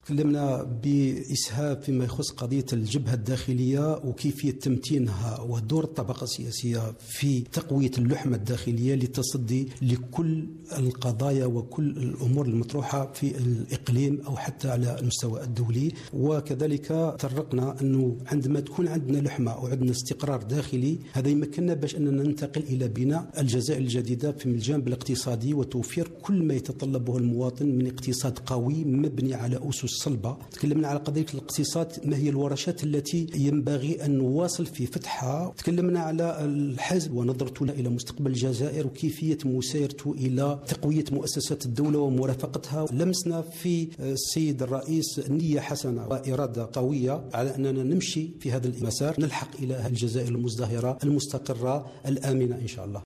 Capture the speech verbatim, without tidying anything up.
تكلمنا بإسهاب فيما يخص قضية الجبهة الداخلية وكيفية تمتينها ودور الطبقة السياسية في تقوية اللحمة الداخلية للتصدي لكل القضايا وكل الأمور المطروحة في الإقليم أو حتى على المستوى الدولي. وكذلك طرقنا أنه عندما تكون عندنا لحمة وعندنا استقرار داخلي هذا يمكننا باش أننا ننتقل إلى بناء الجزائر الجديدة في الجانب الاقتصادي وتوفير كل ما يتطلبه المواطن من اقتصاد قوي مبني على أسس صلبة. تكلمنا على قضية الاقتصاد، ما هي الورشات التي ينبغي أن نواصل في فتحها. تكلمنا على الحزب ونظرته إلى مستقبل الجزائر وكيفية مسيرته إلى تقوية مؤسسات الدولة ومرافقتها. لمسنا في السيد الرئيس نية حسنة وإرادة قوية على أننا نمشي في هذا المسار نلحق إلى الجزائر المزدهرة المستقرة الآمنة إن شاء الله.